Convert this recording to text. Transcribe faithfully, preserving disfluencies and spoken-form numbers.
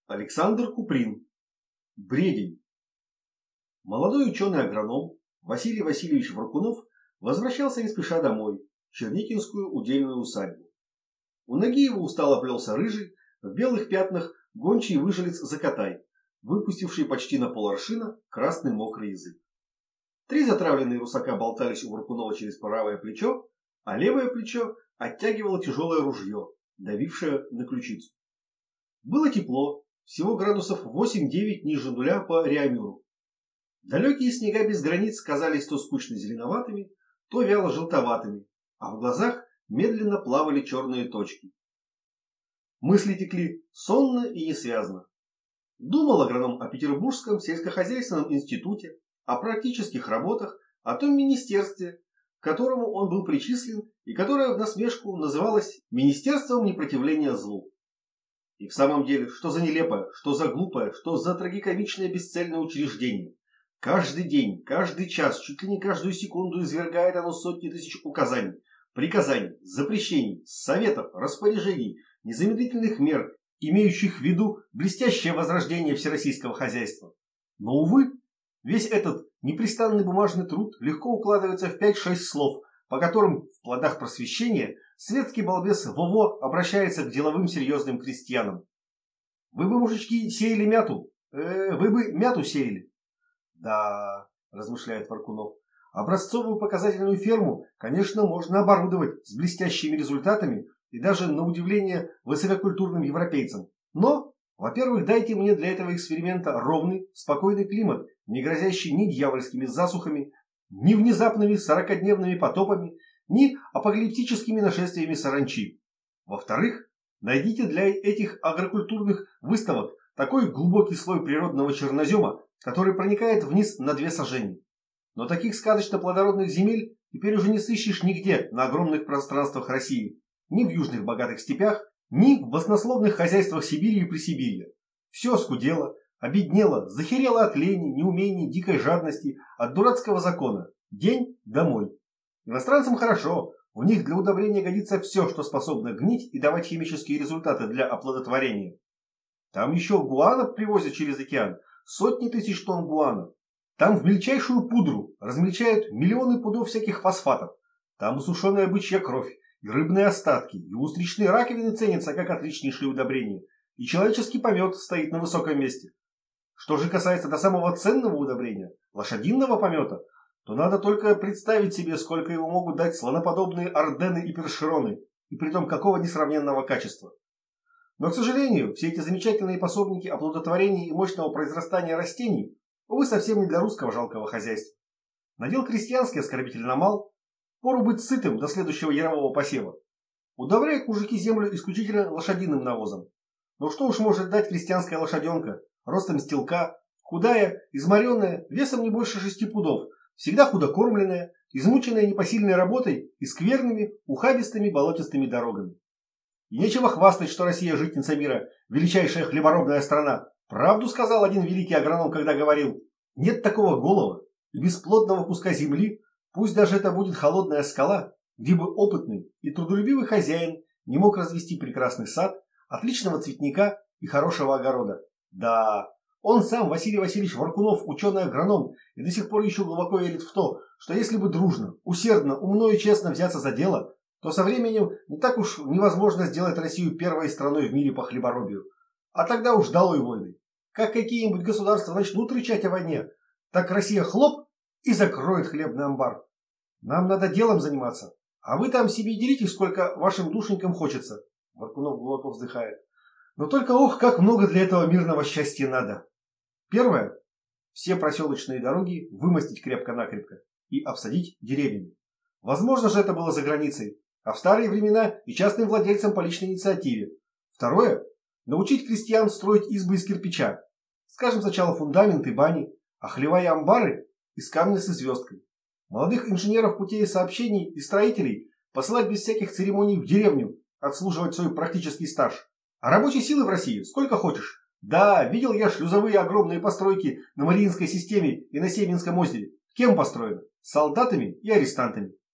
Александр Куприн. Бредень. Молодой ученый-агроном Василий Васильевич Воркунов возвращался не спеша домой, в Черникинскую удельную усадьбу. У ноги его устало плелся рыжий, в белых пятнах гончий выжилец Закатай, выпустивший почти на поларшина красный мокрый язык. Три затравленные русака болтались у Воркунова через правое плечо, а левое плечо оттягивало тяжелое ружье, давившее на ключицу. Было тепло, всего градусов восемь-девять ниже нуля по Реамюру. Далекие снега без границ казались то скучно зеленоватыми, то вяло желтоватыми, а в глазах медленно плавали черные точки. Мысли текли сонно и несвязно. Думал агроном о Петербургском сельскохозяйственном институте, о практических работах, о том министерстве, к которому он был причислен и которое в насмешку называлось «Министерством непротивления злу». И в самом деле, что за нелепое, что за глупое, что за трагикомичное бесцельное учреждение. Каждый день, каждый час, чуть ли не каждую секунду извергает оно сотни тысяч указаний, приказаний, запрещений, советов, распоряжений, незамедлительных мер, имеющих в виду блестящее возрождение всероссийского хозяйства. Но, увы, весь этот непрестанный бумажный труд легко укладывается в пять-шесть слов, по которым в плодах просвещения светский балбес Вово обращается к деловым серьезным крестьянам. Вы бы, мужички, сеяли мяту, э, вы бы мяту сеяли. Да, размышляет Воркунов, образцовую показательную ферму, конечно, можно оборудовать с блестящими результатами и даже, на удивление, высококультурным европейцам. Но, во-первых, дайте мне для этого эксперимента ровный, спокойный климат, не грозящий ни дьявольскими засухами, ни внезапными сорокадневными потопами, ни апокалиптическими нашествиями саранчи. Во-вторых, найдите для этих агрокультурных выставок такой глубокий слой природного чернозема, который проникает вниз на две сажени. Но таких сказочно-плодородных земель теперь уже не сыщешь нигде на огромных пространствах России, ни в южных богатых степях, ни в баснословных хозяйствах Сибири и Присибирья. Все оскудело, обеднело, захерело от лени, неумений, дикой жадности, от дурацкого закона. День домой. Иностранцам хорошо, у них для удобрения годится все, что способно гнить и давать химические результаты для оплодотворения. Там еще гуана привозят через океан, сотни тысяч тонн гуана. Там в мельчайшую пудру размельчают миллионы пудов всяких фосфатов. Там и сушеная бычья кровь, и рыбные остатки, и устричные раковины ценятся как отличнейшие удобрения, и человеческий помет стоит на высоком месте. Что же касается до самого ценного удобрения, лошадиного помета, то надо только представить себе, сколько его могут дать слоноподобные ордены и першероны, и притом какого несравненного качества. Но, к сожалению, все эти замечательные пособники оплодотворения и мощного произрастания растений, увы, совсем не для русского жалкого хозяйства. Надел крестьянский оскорбительно мал, пору быть сытым до следующего ярового посева. Удобряют мужики землю исключительно лошадиным навозом. Но что уж может дать крестьянская лошаденка, ростом с телка, худая, изморенная, весом не больше шести пудов, всегда худокормленная, измученная непосильной работой и скверными, ухабистыми болотистыми дорогами. И нечего хвастать, что Россия житница мира, величайшая хлеборобная страна. Правду сказал один великий агроном, когда говорил: нет такого голого и бесплодного куска земли, пусть даже это будет холодная скала, где бы опытный и трудолюбивый хозяин не мог развести прекрасный сад, отличного цветника и хорошего огорода. Да, он сам, Василий Васильевич Воркунов, ученый-агроном, и до сих пор еще глубоко верит в то, что если бы дружно, усердно, умно и честно взяться за дело, то со временем не так уж невозможно сделать Россию первой страной в мире по хлеборобию. А тогда уж долой войны. Как какие-нибудь государства начнут рычать о войне, так Россия хлоп и закроет хлебный амбар. Нам надо делом заниматься, а вы там себе делитесь, сколько вашим душенькам хочется. Воркунов глубоко вздыхает. Но только ох, как много для этого мирного счастья надо. Первое. Все проселочные дороги вымостить крепко-накрепко и обсадить деревьями. Возможно же это было за границей, а в старые времена и частным владельцам по личной инициативе. Второе. Научить крестьян строить избы из кирпича. Скажем, сначала фундамент и бани, а хлева и амбары из камня с звездкой. Молодых инженеров путей сообщений и строителей посылать без всяких церемоний в деревню, отслуживать свой практический стаж. А рабочей силы в России сколько хочешь. Да, видел я шлюзовые огромные постройки на Мариинской системе и на Семенском озере. Кем построено? Солдатами и арестантами.